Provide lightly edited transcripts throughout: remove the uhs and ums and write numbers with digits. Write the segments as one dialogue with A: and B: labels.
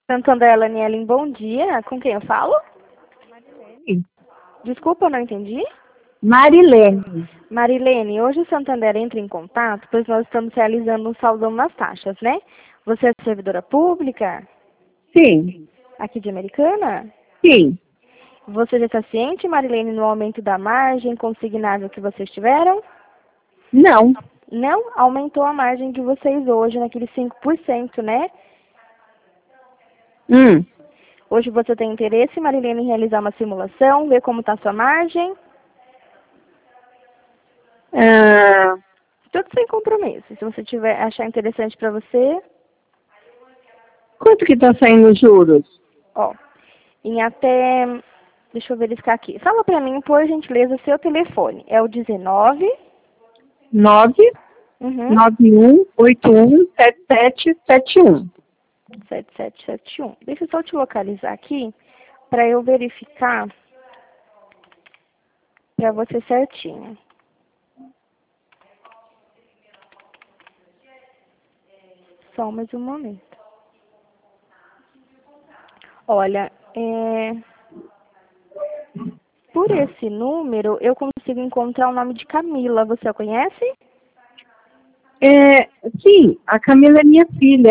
A: Santander Lanielen, bom dia. Com quem eu falo?
B: Sim.
A: Desculpa, eu não entendi.
B: Marilene.
A: Marilene, hoje o Santander entra em contato, pois nós estamos realizando um saldão nas taxas, né? Você é servidora pública
B: Sim,
A: aqui de Americana?
B: sim.
A: Você já está ciente, Marilene, no aumento da margem consignável que vocês tiveram?
B: Não.
A: Não? Aumentou a margem de vocês hoje, naquele 5%, né?
B: Hum.
A: Hoje você tem interesse, Marilene, em realizar uma simulação, ver como está a sua margem?
B: Ah,
A: Tudo sem compromisso. Se você tiver achar interessante para você,
B: quanto que tá saindo os juros?
A: ó, em até, deixa eu verificar aqui. Fala para mim, por gentileza, seu telefone. É o 19 uhum,
B: 991817771.
A: 7771. Deixa eu só te localizar aqui para eu verificar para você certinho. Só mais um momento. Olha, por esse número eu consigo encontrar o nome de Camila. Você a conhece?
B: Sim, a Camila é minha filha.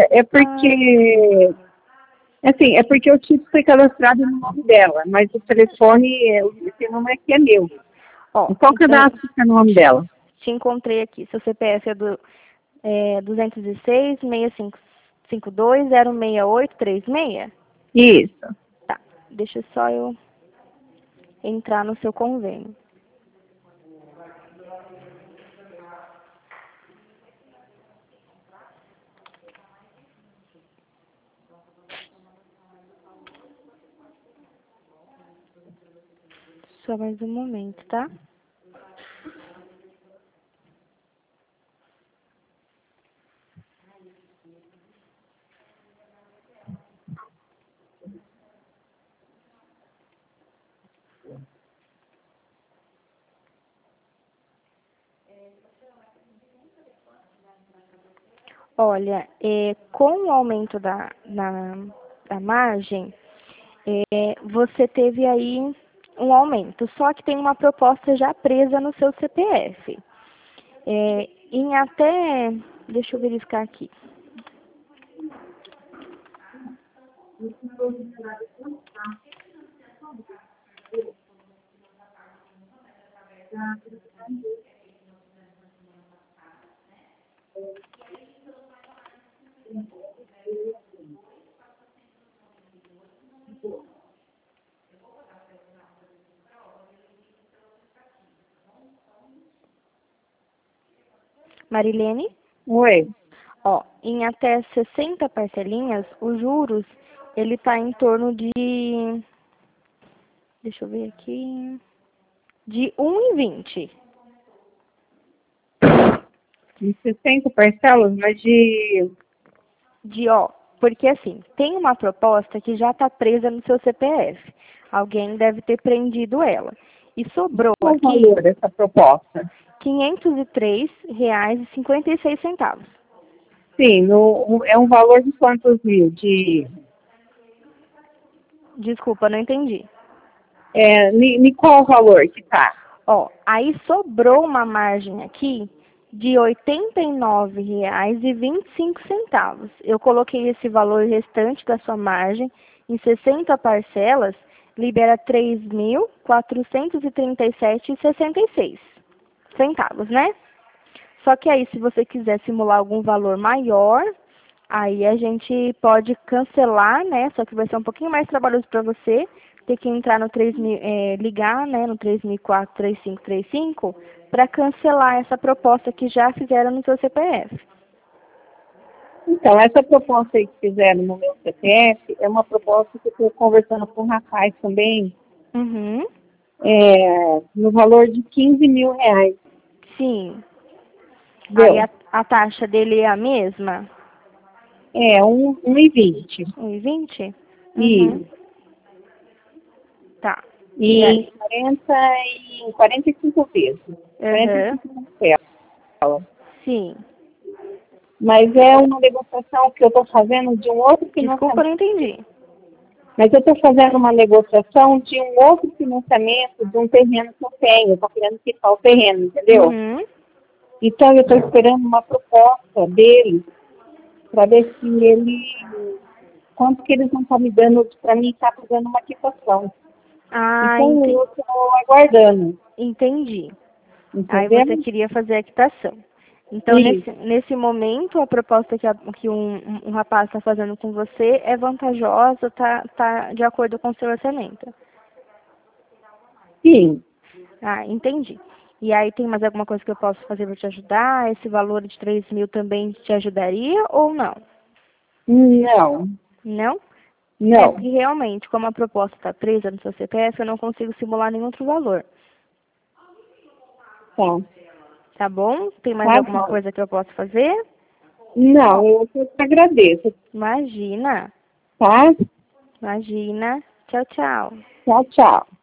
B: É porque o título foi cadastrado no nome dela, mas o telefone, esse número aqui é meu.
A: Ó,
B: Qual cadastro fica no nome dela?
A: te encontrei aqui. Seu CPF é do 206 6552 06836?
B: Isso.
A: Tá, deixa só eu entrar no seu convênio. Só mais um momento, tá? Olha, com o aumento da margem, você teve aí um aumento, só que tem uma proposta já presa no seu CPF. Em até, deixa eu verificar aqui. Marilene?
B: Oi.
A: Ó, em até 60 parcelinhas, os juros, ele está em torno de, deixa eu ver aqui, de 1,20.
B: De 60 parcelas, mas de...
A: Porque assim, tem uma proposta que já está presa no seu CPF. Alguém deve ter prendido ela. E sobrou
B: Qual o
A: aqui
B: valor dessa proposta?
A: R$ 503,56.
B: Sim, é um valor de quantos mil?
A: Desculpa, não entendi.
B: Qual o valor que tá?
A: Ó, aí sobrou uma margem aqui de R$ 89,25. Eu coloquei esse valor restante da sua margem em 60 parcelas, libera R$ 3.437,66 né? Só que aí, se você quiser simular algum valor maior, aí a gente pode cancelar, né? Só que vai ser um pouquinho mais trabalhoso para você ter que entrar no 3000, ligar, né, no 3004-3535 para cancelar essa proposta que já fizeram no seu CPF.
B: Então, essa proposta aí que fizeram no meu CPF é uma proposta que eu estou conversando com o rapaz também,
A: Uhum.
B: no valor de R$ 15.000.
A: Sim. Aí
B: Entendeu?
A: a taxa dele é a mesma?
B: 1,20.
A: 1,20? Uhum.
B: Isso.
A: Tá. E
B: E
A: aí?
B: 45 vezes.
A: Uhum.
B: 45 parcelas.
A: Sim.
B: Mas é uma negociação que eu estou fazendo de um outro financiamento.
A: Desculpa, eu não entendi.
B: Mas eu estou fazendo uma negociação de um outro financiamento de um terreno que eu tenho. Eu estou querendo quitar o terreno, entendeu?
A: Uhum.
B: Então, eu estou esperando uma proposta dele para ver se ele... Quanto que eles não estão me dando para mim estar fazendo uma quitação.
A: Ah,
B: Então, eu estou aguardando.
A: entendi. Aí
B: Entendeu?
A: você queria fazer a quitação. Então,
B: Isso.
A: nesse momento, a proposta que um rapaz está fazendo com você é vantajosa, tá de acordo com o seu orçamento.
B: Sim.
A: Ah, entendi. E aí tem mais alguma coisa que eu posso fazer para te ajudar? Esse valor de 3.000 também te ajudaria ou não?
B: Não.
A: Não? É
B: Não.
A: porque realmente, como a proposta está presa no seu CPF, eu não consigo simular nenhum outro valor.
B: Tá.
A: Tá bom? Tem mais
B: Tá
A: alguma
B: bom.
A: coisa que eu posso fazer?
B: Não, eu te agradeço.
A: Imagina.
B: Tá?
A: Imagina. Tchau, tchau.
B: Tchau, tchau.